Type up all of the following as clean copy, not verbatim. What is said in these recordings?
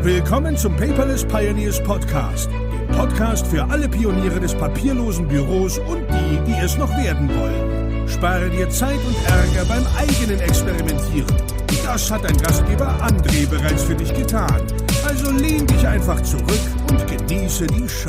Willkommen zum Paperless Pioneers Podcast, dem Podcast für alle Pioniere des papierlosen Büros und die es noch werden wollen. Spare dir Zeit und Ärger beim eigenen Experimentieren. Das hat dein Gastgeber André bereits für dich getan. Also lehn dich einfach zurück und genieße die Show.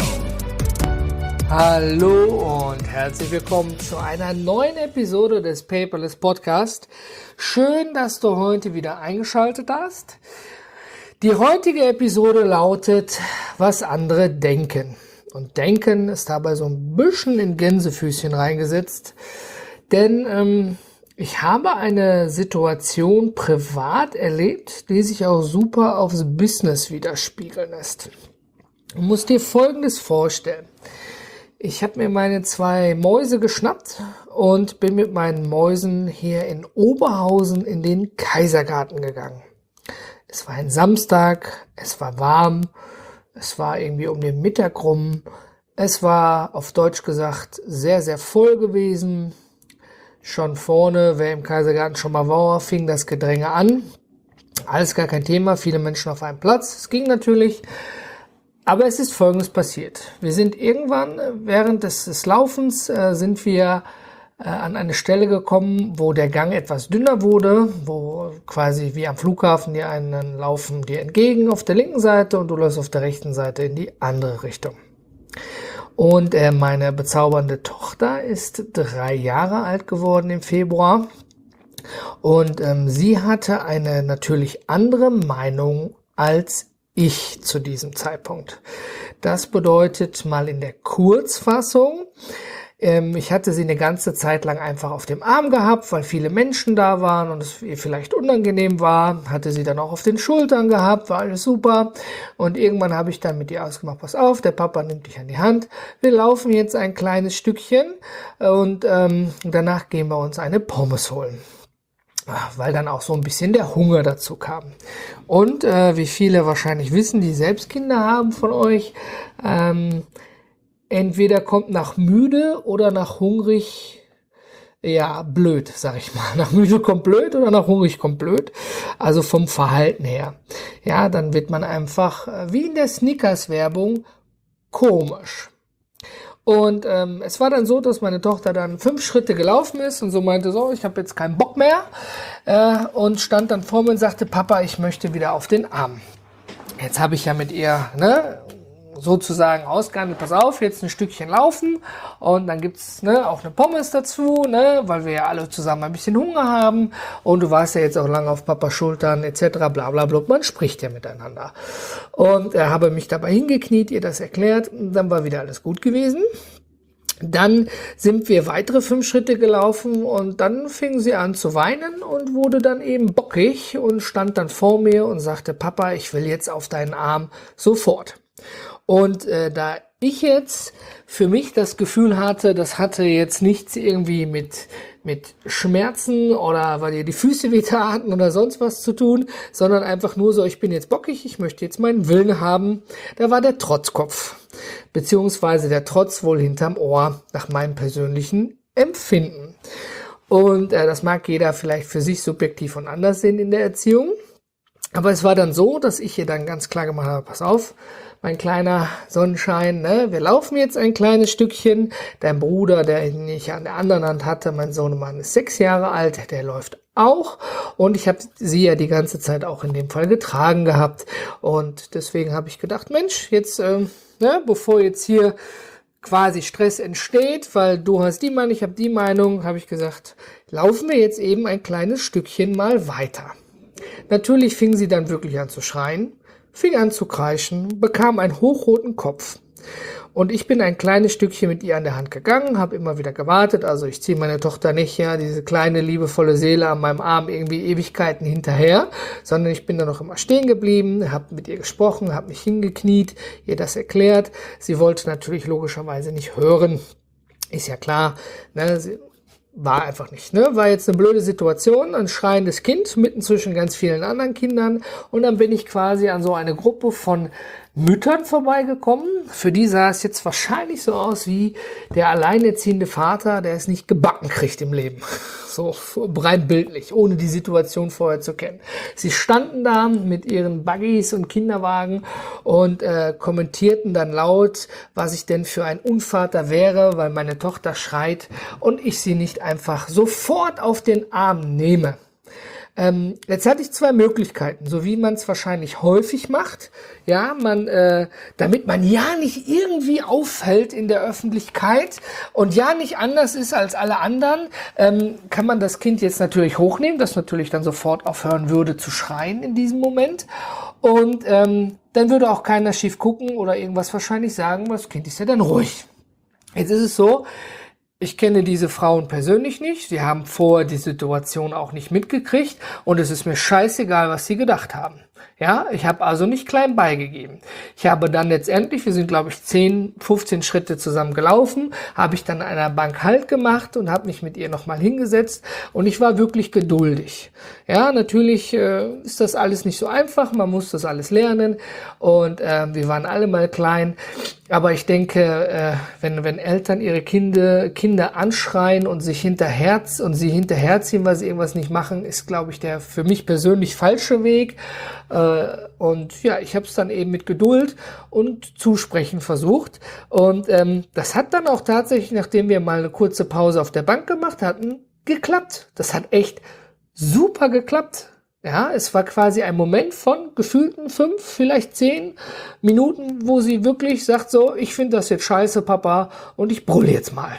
Hallo und herzlich willkommen zu einer neuen Episode des Paperless Podcast. Schön, dass du heute wieder eingeschaltet hast. Die heutige Episode lautet, was andere denken. Und denken ist dabei so ein bisschen in Gänsefüßchen reingesetzt, denn ich habe eine Situation privat erlebt, die sich auch super aufs Business widerspiegeln lässt. Du musst dir Folgendes vorstellen. Ich habe mir meine 2 Mäuse geschnappt und bin mit meinen Mäusen hier in Oberhausen in den Kaisergarten gegangen. Es war ein Samstag, es war warm, es war irgendwie um den Mittag rum. Es war auf Deutsch gesagt sehr, sehr voll gewesen. Schon vorne, wer im Kaisergarten schon mal war, fing das Gedränge an. Alles gar kein Thema, viele Menschen auf einem Platz. Es ging natürlich, aber es ist Folgendes passiert. Wir sind irgendwann, während des Laufens, sind wir an eine Stelle gekommen, wo der Gang etwas dünner wurde, wo quasi wie am Flughafen die einen laufen dir entgegen auf der linken Seite und du läufst auf der rechten Seite in die andere Richtung. Und meine bezaubernde Tochter ist 3 Jahre alt geworden im Februar und sie hatte eine natürlich andere Meinung als ich zu diesem Zeitpunkt. Das bedeutet mal in der Kurzfassung, ich hatte sie eine ganze Zeit lang einfach auf dem Arm gehabt, weil viele Menschen da waren und es ihr vielleicht unangenehm war. Hatte sie dann auch auf den Schultern gehabt, war alles super. Und irgendwann habe ich dann mit ihr ausgemacht, pass auf, der Papa nimmt dich an die Hand. Wir laufen jetzt ein kleines Stückchen und danach gehen wir uns eine Pommes holen. Weil dann auch so ein bisschen der Hunger dazu kam. Und wie viele wahrscheinlich wissen, die selbst Kinder haben von euch, entweder kommt nach müde oder nach hungrig, ja, blöd, sag ich mal. Nach müde kommt blöd oder nach hungrig kommt blöd. Also vom Verhalten her. Ja, dann wird man einfach, wie in der Snickers-Werbung, komisch. Und es war dann so, dass meine Tochter dann 5 Schritte gelaufen ist und so meinte, so, ich habe jetzt keinen Bock mehr. Und stand dann vor mir und sagte, Papa, ich möchte wieder auf den Arm. Jetzt habe ich ja mit ihr, sozusagen ausgehandelt, pass auf, jetzt ein Stückchen laufen und dann gibt's auch eine Pommes dazu, weil wir ja alle zusammen ein bisschen Hunger haben und du warst ja jetzt auch lange auf Papas Schultern etc. bla bla bla, man spricht ja miteinander. Und er habe mich dabei hingekniet, ihr das erklärt, und dann war wieder alles gut gewesen. Dann sind wir weitere 5 Schritte gelaufen und dann fing sie an zu weinen und wurde dann eben bockig und stand dann vor mir und sagte, Papa, ich will jetzt auf deinen Arm sofort. Und da ich jetzt für mich das Gefühl hatte, das hatte jetzt nichts irgendwie mit Schmerzen oder weil ihr die Füße wehtaten oder sonst was zu tun, sondern einfach nur so, ich bin jetzt bockig, ich möchte jetzt meinen Willen haben, da war der Trotzkopf, beziehungsweise der Trotz wohl hinterm Ohr nach meinem persönlichen Empfinden. Und das mag jeder vielleicht für sich subjektiv und anders sehen in der Erziehung. Aber es war dann so, dass ich ihr dann ganz klar gemacht habe, pass auf, mein kleiner Sonnenschein, wir laufen jetzt ein kleines Stückchen. Dein Bruder, den ich an der anderen Hand hatte, mein Sohnemann ist 6 Jahre alt, der läuft auch. Und ich habe sie ja die ganze Zeit auch in dem Fall getragen gehabt. Und deswegen habe ich gedacht, Mensch, jetzt, bevor jetzt hier quasi Stress entsteht, weil du hast die Meinung, ich habe die Meinung, habe ich gesagt, laufen wir jetzt eben ein kleines Stückchen mal weiter. Natürlich fing sie dann wirklich an zu schreien, fing an zu kreischen, bekam einen hochroten Kopf. Und ich bin ein kleines Stückchen mit ihr an der Hand gegangen, habe immer wieder gewartet. Also ich ziehe meine Tochter nicht, diese kleine, liebevolle Seele an meinem Arm irgendwie Ewigkeiten hinterher, sondern ich bin dann noch immer stehen geblieben, habe mit ihr gesprochen, habe mich hingekniet, ihr das erklärt. Sie wollte natürlich logischerweise nicht hören. Ist ja klar, sie war einfach nicht, war jetzt eine blöde Situation, ein schreiendes Kind mitten zwischen ganz vielen anderen Kindern und dann bin ich quasi an so eine Gruppe von Müttern vorbeigekommen. Für die sah es jetzt wahrscheinlich so aus wie der alleinerziehende Vater, der es nicht gebacken kriegt im Leben. So rein bildlich, ohne die Situation vorher zu kennen. Sie standen da mit ihren Buggies und Kinderwagen und kommentierten dann laut, was ich denn für ein Unvater wäre, weil meine Tochter schreit und ich sie nicht einfach sofort auf den Arm nehme. Jetzt hatte ich zwei Möglichkeiten, so wie man es wahrscheinlich häufig macht. Ja, damit man ja nicht irgendwie auffällt in der Öffentlichkeit und ja nicht anders ist als alle anderen, kann man das Kind jetzt natürlich hochnehmen, das natürlich dann sofort aufhören würde zu schreien in diesem Moment. Und dann würde auch keiner schief gucken oder irgendwas wahrscheinlich sagen, weil das Kind ist ja dann ruhig. Jetzt ist es so, ich kenne diese Frauen persönlich nicht. Sie haben vorher die Situation auch nicht mitgekriegt und es ist mir scheißegal, was sie gedacht haben. Ja, ich habe also nicht klein beigegeben. Ich habe dann letztendlich, wir sind glaube ich 10, 15 Schritte zusammen gelaufen, habe ich dann an einer Bank Halt gemacht und habe mich mit ihr nochmal hingesetzt und ich war wirklich geduldig. Ja, natürlich ist das alles nicht so einfach, man muss das alles lernen und wir waren alle mal klein. Aber ich denke, wenn Eltern ihre Kinder anschreien und sie hinterherziehen, weil sie irgendwas nicht machen, ist, glaube ich, der für mich persönlich falsche Weg. Und ja, ich habe es dann eben mit Geduld und Zusprechen versucht. Und das hat dann auch tatsächlich, nachdem wir mal eine kurze Pause auf der Bank gemacht hatten, geklappt. Das hat echt super geklappt. Ja, es war quasi ein Moment von gefühlten 5, vielleicht 10 Minuten, wo sie wirklich sagt so, ich finde das jetzt scheiße, Papa, und ich brülle jetzt mal.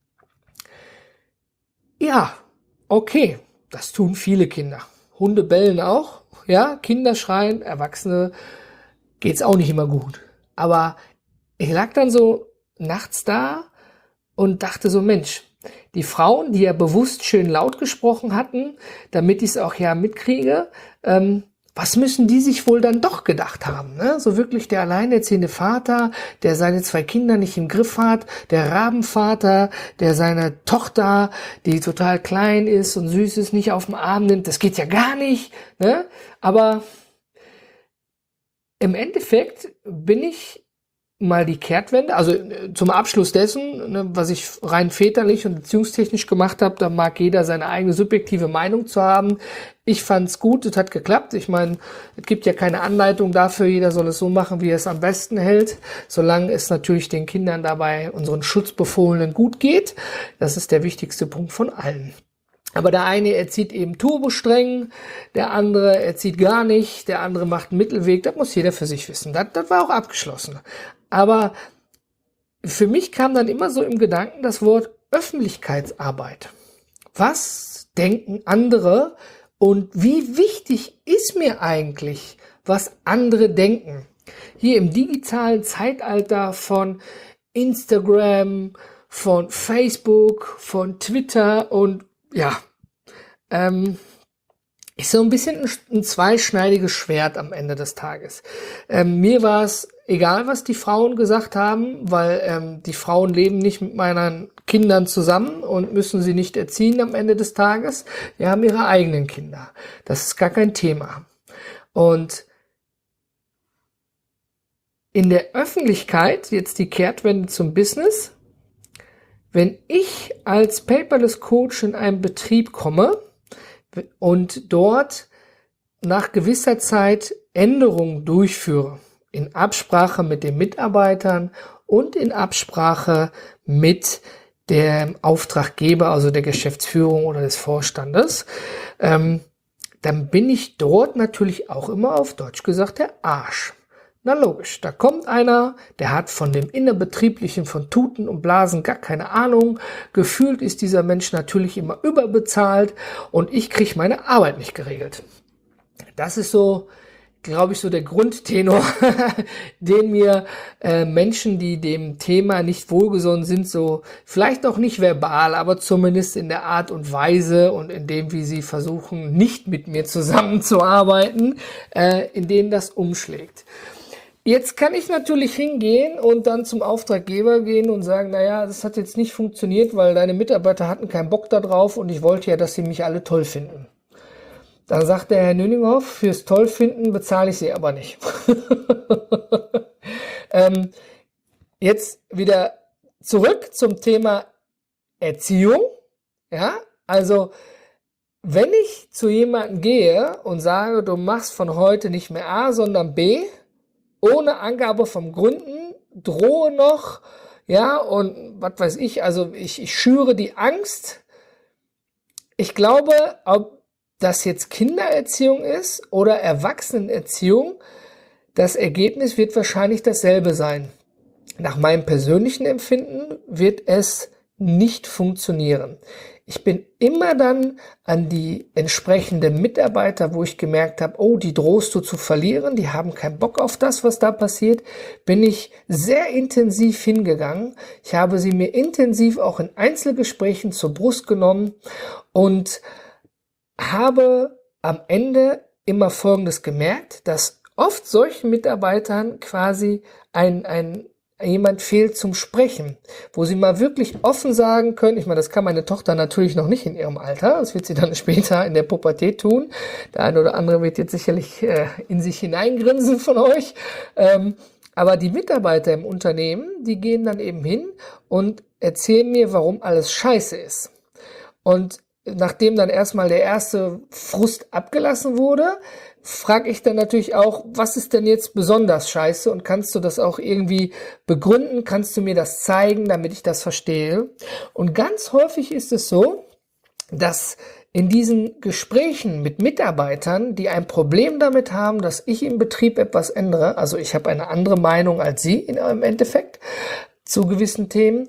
Ja, okay, das tun viele Kinder. Hunde bellen auch, ja, Kinder schreien, Erwachsene geht's auch nicht immer gut. Aber ich lag dann so nachts da und dachte so, Mensch, die Frauen, die ja bewusst schön laut gesprochen hatten, damit ich es auch ja mitkriege, was müssen die sich wohl dann doch gedacht haben? Ne? So wirklich der alleinerziehende Vater, der seine 2 Kinder nicht im Griff hat, der Rabenvater, der seine Tochter, die total klein ist und süß ist, nicht auf den Arm nimmt. Das geht ja gar nicht. Ne? Aber im Endeffekt bin ich mal die Kehrtwende, also zum Abschluss dessen, ne, was ich rein väterlich und beziehungstechnisch gemacht habe, da mag jeder seine eigene subjektive Meinung zu haben. Ich fand's gut, es hat geklappt. Ich meine, es gibt ja keine Anleitung dafür, jeder soll es so machen, wie er es am besten hält, solange es natürlich den Kindern dabei, unseren Schutzbefohlenen, gut geht. Das ist der wichtigste Punkt von allen. Aber der eine erzieht eben turbostreng, der andere erzieht gar nicht, der andere macht einen Mittelweg, das muss jeder für sich wissen. Das war auch abgeschlossen. Aber für mich kam dann immer so im Gedanken das Wort Öffentlichkeitsarbeit. Was denken andere und wie wichtig ist mir eigentlich, was andere denken? Hier im digitalen Zeitalter von Instagram, von Facebook, von Twitter und ja, ist so ein bisschen ein zweischneidiges Schwert am Ende des Tages. Mir war es egal, was die Frauen gesagt haben, weil die Frauen leben nicht mit meinen Kindern zusammen und müssen sie nicht erziehen am Ende des Tages. Die haben ihre eigenen Kinder. Das ist gar kein Thema. Und in der Öffentlichkeit, jetzt die Kehrtwende zum Business, wenn ich als Paperless Coach in einen Betrieb komme und dort nach gewisser Zeit Änderungen durchführe, in Absprache mit den Mitarbeitern und in Absprache mit dem Auftraggeber, also der Geschäftsführung oder des Vorstandes, dann bin ich dort natürlich auch immer auf Deutsch gesagt der Arsch. Na logisch, da kommt einer, der hat von dem Innerbetrieblichen, von Tuten und Blasen gar keine Ahnung. Gefühlt ist dieser Mensch natürlich immer überbezahlt und ich kriege meine Arbeit nicht geregelt. Das ist so, glaube ich, so der Grundtenor, den mir Menschen, die dem Thema nicht wohlgesonnen sind, so vielleicht auch nicht verbal, aber zumindest in der Art und Weise und in dem, wie sie versuchen, nicht mit mir zusammenzuarbeiten, in denen das umschlägt. Jetzt kann ich natürlich hingehen und dann zum Auftraggeber gehen und sagen, naja, das hat jetzt nicht funktioniert, weil deine Mitarbeiter hatten keinen Bock da drauf und ich wollte ja, dass sie mich alle toll finden. Dann sagt der Herr Nüninghoff, fürs Tollfinden bezahle ich Sie aber nicht. Jetzt wieder zurück zum Thema Erziehung. Ja, also wenn ich zu jemandem gehe und sage, du machst von heute nicht mehr A, sondern B, ohne Angabe von Gründen, drohe noch, ja, und was weiß ich, also ich schüre die Angst. Ich glaube, ob das jetzt Kindererziehung ist oder Erwachsenenerziehung, das Ergebnis wird wahrscheinlich dasselbe sein. Nach meinem persönlichen Empfinden wird es nicht funktionieren. Ich bin immer dann an die entsprechenden Mitarbeiter, wo ich gemerkt habe, oh, die drohst du zu verlieren, die haben keinen Bock auf das, was da passiert, bin ich sehr intensiv hingegangen. Ich habe sie mir intensiv auch in Einzelgesprächen zur Brust genommen und habe am Ende immer Folgendes gemerkt, dass oft solchen Mitarbeitern quasi jemand fehlt zum Sprechen, wo sie mal wirklich offen sagen können, ich meine, das kann meine Tochter natürlich noch nicht in ihrem Alter, das wird sie dann später in der Pubertät tun, der eine oder andere wird jetzt sicherlich in sich hineingrinsen von euch, aber die Mitarbeiter im Unternehmen, die gehen dann eben hin und erzählen mir, warum alles scheiße ist. Und nachdem dann erstmal der erste Frust abgelassen wurde, frage ich dann natürlich auch, was ist denn jetzt besonders scheiße und kannst du das auch irgendwie begründen? Kannst du mir das zeigen, damit ich das verstehe? Und ganz häufig ist es so, dass in diesen Gesprächen mit Mitarbeitern, die ein Problem damit haben, dass ich im Betrieb etwas ändere, also ich habe eine andere Meinung als sie im Endeffekt zu gewissen Themen,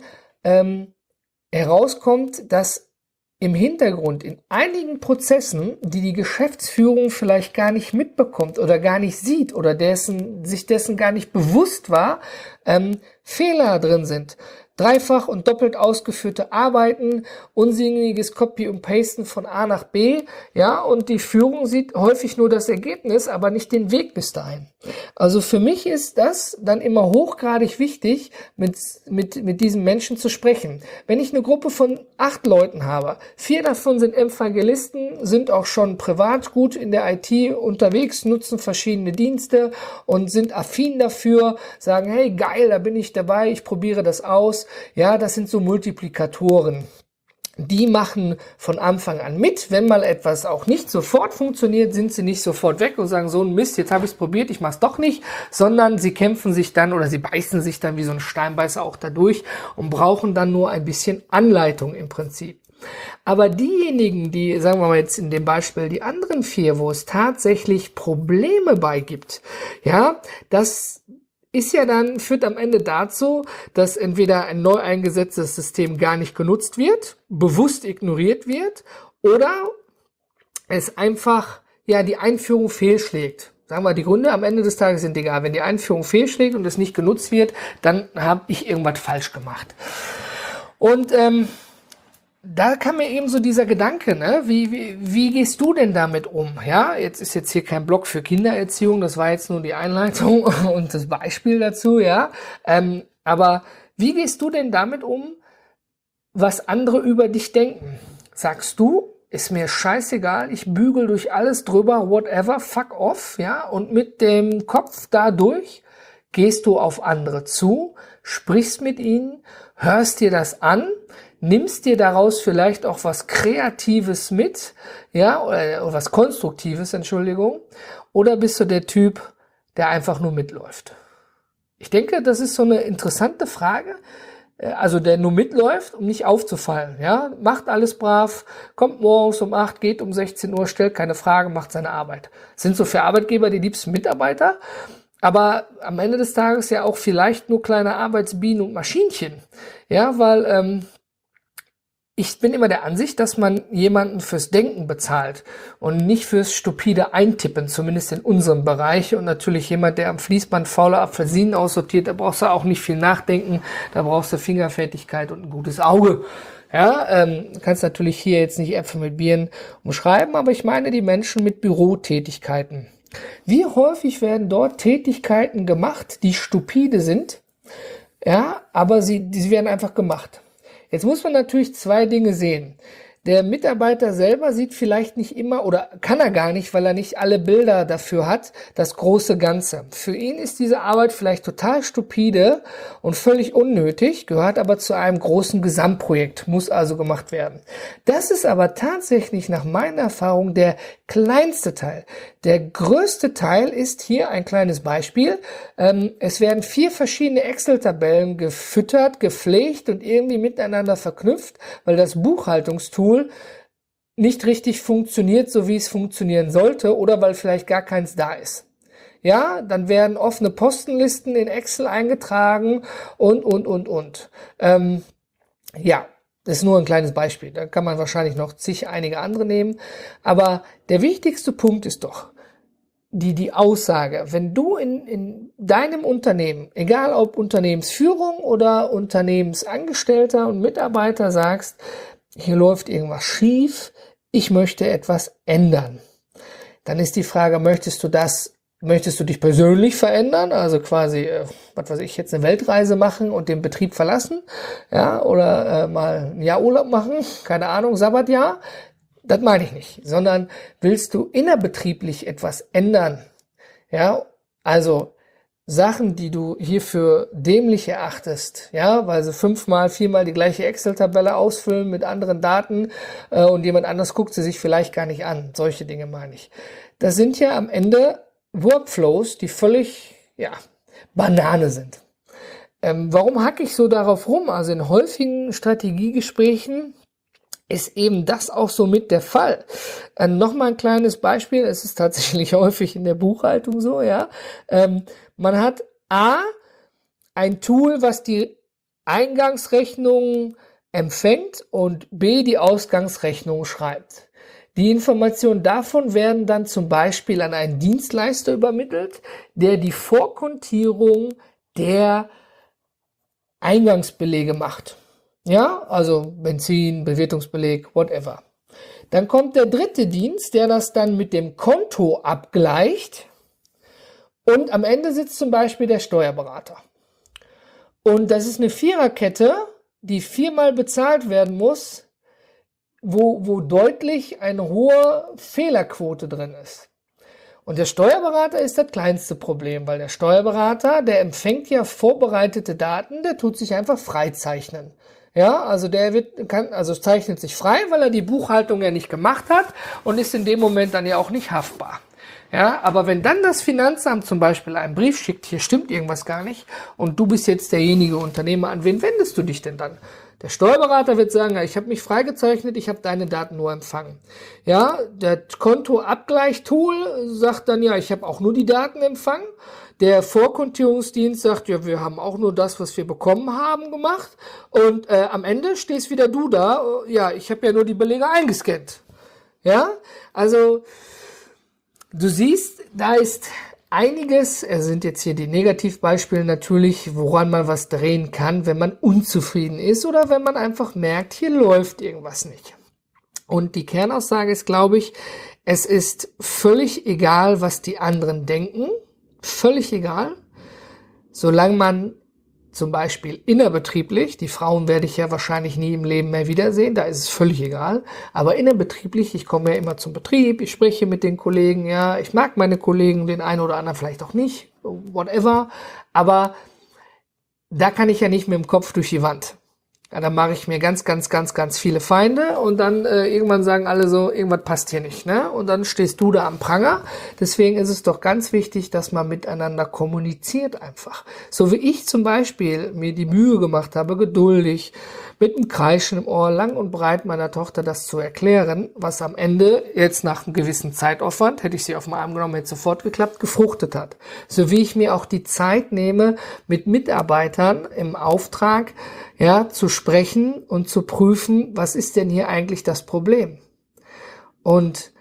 herauskommt, dass im Hintergrund in einigen Prozessen, die die Geschäftsführung vielleicht gar nicht mitbekommt oder gar nicht sieht oder sich dessen gar nicht bewusst war, Fehler drin sind. Dreifach und doppelt ausgeführte Arbeiten, unsinniges Copy und Pasten von A nach B, ja, und die Führung sieht häufig nur das Ergebnis, aber nicht den Weg bis dahin. Also für mich ist das dann immer hochgradig wichtig, mit diesen Menschen zu sprechen. Wenn ich eine Gruppe von 8 Leuten habe, 4 davon sind Evangelisten, sind auch schon privat gut in der IT unterwegs, nutzen verschiedene Dienste und sind affin dafür, sagen, hey, geil, da bin ich dabei, ich probiere das aus. Ja, das sind so Multiplikatoren. Die machen von Anfang an mit. Wenn mal etwas auch nicht sofort funktioniert, sind sie nicht sofort weg und sagen, so ein Mist, jetzt habe ich es probiert, ich mache es doch nicht, sondern sie kämpfen sich dann oder sie beißen sich dann wie so ein Steinbeißer auch dadurch und brauchen dann nur ein bisschen Anleitung im Prinzip. Aber diejenigen, die, sagen wir mal jetzt in dem Beispiel, die anderen 4, wo es tatsächlich Probleme bei gibt, ja, das ist ja dann, führt am Ende dazu, dass entweder ein neu eingesetztes System gar nicht genutzt wird, bewusst ignoriert wird, oder es einfach, ja, die Einführung fehlschlägt. Sagen wir, die Gründe am Ende des Tages sind egal. Wenn die Einführung fehlschlägt und es nicht genutzt wird, dann habe ich irgendwas falsch gemacht. Und da kam mir eben so dieser Gedanke, ne? Wie gehst du denn damit um? Ja, jetzt ist jetzt hier kein Blog für Kindererziehung, das war jetzt nur die Einleitung und das Beispiel dazu, ja. Aber wie gehst du denn damit um, was andere über dich denken? Sagst du, ist mir scheißegal, ich bügel durch alles drüber, whatever, fuck off, ja, und mit dem Kopf da durch? Gehst du auf andere zu, sprichst mit ihnen, hörst dir das an, nimmst dir daraus vielleicht auch was Kreatives mit, ja, oder was Konstruktives, Entschuldigung, oder bist du der Typ, der einfach nur mitläuft? Ich denke, das ist so eine interessante Frage, also der nur mitläuft, um nicht aufzufallen, ja, macht alles brav, kommt morgens um 8, geht um 16 Uhr, stellt keine Frage, macht seine Arbeit. Das sind so für Arbeitgeber die liebsten Mitarbeiter, aber am Ende des Tages ja auch vielleicht nur kleine Arbeitsbienen und Maschinchen, ja, weil ich bin immer der Ansicht, dass man jemanden fürs Denken bezahlt und nicht fürs stupide Eintippen, zumindest in unserem Bereich. Und natürlich jemand, der am Fließband faule Apfelsinen aussortiert, da brauchst du auch nicht viel nachdenken, da brauchst du Fingerfertigkeit und ein gutes Auge. Ja, kannst natürlich hier jetzt nicht Äpfel mit Birnen umschreiben, aber ich meine die Menschen mit Bürotätigkeiten. Wie häufig werden dort Tätigkeiten gemacht, die stupide sind, ja, aber sie werden einfach gemacht. Jetzt muss man natürlich 2 Dinge sehen. Der Mitarbeiter selber sieht vielleicht nicht immer oder kann er gar nicht, weil er nicht alle Bilder dafür hat, das große Ganze. Für ihn ist diese Arbeit vielleicht total stupide und völlig unnötig, gehört aber zu einem großen Gesamtprojekt, muss also gemacht werden. Das ist aber tatsächlich nach meiner Erfahrung der kleinste Teil. Der größte Teil ist hier ein kleines Beispiel. Es werden 4 verschiedene Excel-Tabellen gefüttert, gepflegt und irgendwie miteinander verknüpft, weil das Buchhaltungstool nicht richtig funktioniert, so wie es funktionieren sollte, oder weil vielleicht gar keins da ist. Ja, dann werden offene Postenlisten in Excel eingetragen und. Ja, das ist nur ein kleines Beispiel. Da kann man wahrscheinlich noch einige andere nehmen. Aber der wichtigste Punkt ist doch die Aussage. Wenn du in deinem Unternehmen, egal ob Unternehmensführung oder Unternehmensangestellter und Mitarbeiter, sagst, hier läuft irgendwas schief, ich möchte etwas ändern. Dann ist die Frage, möchtest du dich persönlich verändern, also quasi, jetzt eine Weltreise machen und den Betrieb verlassen, ja, oder mal ein Jahr Urlaub machen, keine Ahnung, Sabbatjahr? Das meine ich nicht, sondern willst du innerbetrieblich etwas ändern, ja, also Sachen, die du hier für dämlich erachtest, ja, weil sie 4-mal die gleiche Excel-Tabelle ausfüllen mit anderen Daten und jemand anders guckt sie sich vielleicht gar nicht an. Solche Dinge meine ich. Das sind ja am Ende Workflows, die völlig, Banane sind. Warum hacke ich so darauf rum? Also in häufigen Strategiegesprächen ist eben das auch so mit der Fall. Nochmal ein kleines Beispiel, es ist tatsächlich häufig in der Buchhaltung so, ja. Man hat ein Tool, was die Eingangsrechnung empfängt und B, die Ausgangsrechnung schreibt. Die Informationen davon werden dann zum Beispiel an einen Dienstleister übermittelt, der die Vorkontierung der Eingangsbelege macht. Ja, also Benzin, Bewirtungsbeleg, whatever. Dann kommt der dritte Dienst, der das dann mit dem Konto abgleicht. Und am Ende sitzt zum Beispiel der Steuerberater. Und das ist eine Viererkette, die 4-mal bezahlt werden muss, wo deutlich eine hohe Fehlerquote drin ist. Und der Steuerberater ist das kleinste Problem, weil der Steuerberater, der empfängt ja vorbereitete Daten, der tut sich einfach freizeichnen. Ja, also zeichnet sich frei, weil er die Buchhaltung ja nicht gemacht hat und ist in dem Moment dann ja auch nicht haftbar. Ja, aber wenn dann das Finanzamt zum Beispiel einen Brief schickt, hier stimmt irgendwas gar nicht und du bist jetzt derjenige Unternehmer, an wen wendest du dich denn dann? Der Steuerberater wird sagen, ja, ich habe mich freigezeichnet, ich habe deine Daten nur empfangen. Ja, der Kontoabgleich-Tool sagt dann, ja, ich habe auch nur die Daten empfangen. Der Vorkontierungsdienst sagt, ja, wir haben auch nur das, was wir bekommen haben, gemacht. Und am Ende stehst wieder du da, ja, ich habe ja nur die Belege eingescannt. Ja, also du siehst, da ist einiges, es sind jetzt hier die Negativbeispiele natürlich, woran man was drehen kann, wenn man unzufrieden ist oder wenn man einfach merkt, hier läuft irgendwas nicht. Und die Kernaussage ist, glaube ich, es ist völlig egal, was die anderen denken, völlig egal, solange man zum Beispiel innerbetrieblich, die Frauen werde ich ja wahrscheinlich nie im Leben mehr wiedersehen, da ist es völlig egal, aber innerbetrieblich, ich komme ja immer zum Betrieb, ich spreche mit den Kollegen, ja, ich mag meine Kollegen, den einen oder anderen vielleicht auch nicht, whatever, aber da kann ich ja nicht mit dem Kopf durch die Wand. Ja, dann mache ich mir ganz viele Feinde und dann irgendwann sagen alle so, irgendwas passt hier nicht, ne? Und dann stehst du da am Pranger. Deswegen ist es doch ganz wichtig, dass man miteinander kommuniziert einfach. So wie ich zum Beispiel mir die Mühe gemacht habe, geduldig, mit einem Kreischen im Ohr, lang und breit meiner Tochter das zu erklären, was am Ende jetzt nach einem gewissen Zeitaufwand, hätte ich sie auf den Arm genommen, hätte sofort geklappt, gefruchtet hat. So wie ich mir auch die Zeit nehme, mit Mitarbeitern im Auftrag, ja, zu sprechen und zu prüfen, was ist denn hier eigentlich das Problem? Und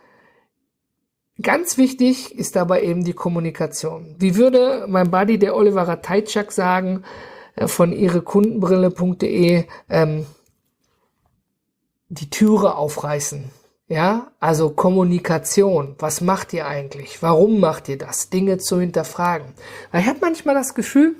ganz wichtig ist dabei eben die Kommunikation. Wie würde mein Buddy, der Oliver Ratajczak, sagen, von ihrekundenbrille.de, die Türe aufreißen. Ja, also Kommunikation. Was macht ihr eigentlich? Warum macht ihr das? Dinge zu hinterfragen. Weil ich habe manchmal das Gefühl,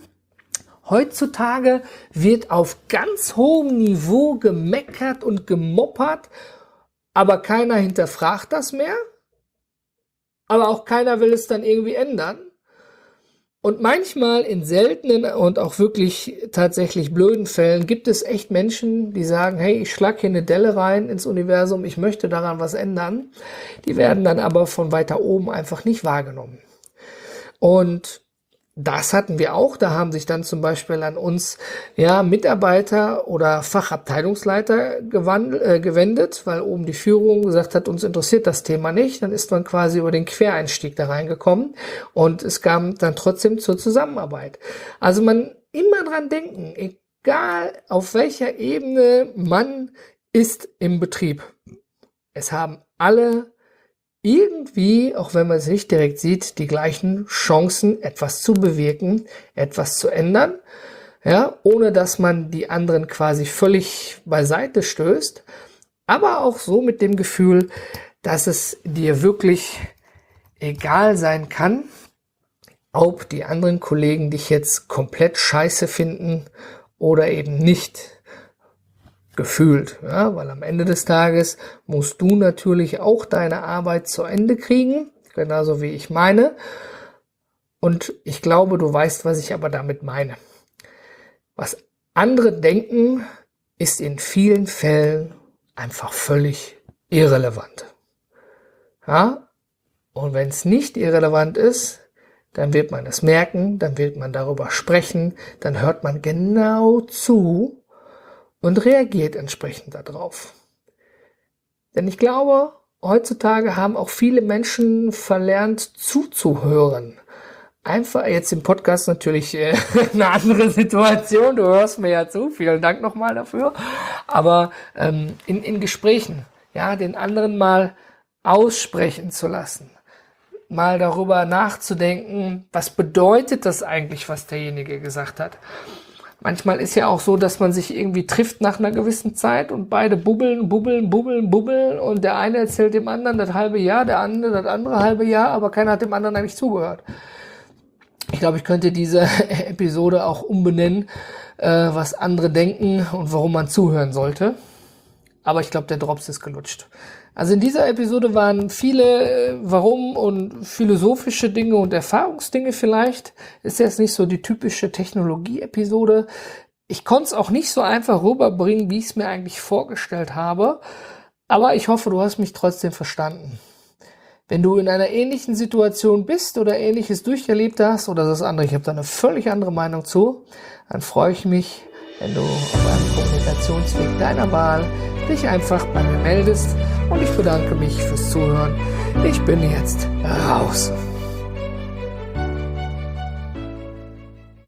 heutzutage wird auf ganz hohem Niveau gemeckert und gemoppert aber keiner hinterfragt das mehr, aber auch keiner will es dann irgendwie ändern. Und manchmal in seltenen und auch wirklich tatsächlich blöden Fällen gibt es echt Menschen, die sagen, hey, ich schlag hier eine Delle rein ins Universum, ich möchte daran was ändern. Die werden dann aber von weiter oben einfach nicht wahrgenommen. Und das hatten wir auch. Da haben sich dann zum Beispiel an uns Mitarbeiter oder Fachabteilungsleiter gewendet, weil oben die Führung gesagt hat, uns interessiert das Thema nicht. Dann ist man quasi über den Quereinstieg da reingekommen und es kam dann trotzdem zur Zusammenarbeit. Also man immer dran denken, egal auf welcher Ebene man ist im Betrieb. Es haben alle irgendwie, auch wenn man es nicht direkt sieht, die gleichen Chancen, etwas zu bewirken, etwas zu ändern, ohne dass man die anderen quasi völlig beiseite stößt, aber auch so mit dem Gefühl, dass es dir wirklich egal sein kann, ob die anderen Kollegen dich jetzt komplett scheiße finden oder eben nicht. Gefühlt, weil am Ende des Tages musst du natürlich auch deine Arbeit zu Ende kriegen, genauso wie ich meine. Und ich glaube, du weißt, was ich aber damit meine. Was andere denken, ist in vielen Fällen einfach völlig irrelevant. Und wenn es nicht irrelevant ist, dann wird man es merken, dann wird man darüber sprechen, dann hört man genau zu und reagiert entsprechend darauf. Denn ich glaube, heutzutage haben auch viele Menschen verlernt zuzuhören. Einfach jetzt im Podcast natürlich eine andere Situation, du hörst mir ja zu, vielen Dank nochmal dafür. Aber in Gesprächen, den anderen mal aussprechen zu lassen, mal darüber nachzudenken, was bedeutet das eigentlich, was derjenige gesagt hat. Manchmal ist ja auch so, dass man sich irgendwie trifft nach einer gewissen Zeit und beide bubbeln und der eine erzählt dem anderen das halbe Jahr, der andere das andere halbe Jahr, aber keiner hat dem anderen eigentlich zugehört. Ich glaube, ich könnte diese Episode auch umbenennen, was andere denken und warum man zuhören sollte. Aber ich glaube, der Drops ist gelutscht. Also in dieser Episode waren viele Warum und philosophische Dinge und Erfahrungsdinge vielleicht. Ist jetzt nicht so die typische Technologie-Episode. Ich konnte es auch nicht so einfach rüberbringen, wie ich es mir eigentlich vorgestellt habe. Aber ich hoffe, du hast mich trotzdem verstanden. Wenn du in einer ähnlichen Situation bist oder Ähnliches durcherlebt hast oder das andere, ich habe da eine völlig andere Meinung zu, dann freue ich mich, wenn du auf einem Kommunikationsweg deiner Wahl dich einfach bei mir meldest. Und ich bedanke mich fürs Zuhören. Ich bin jetzt raus.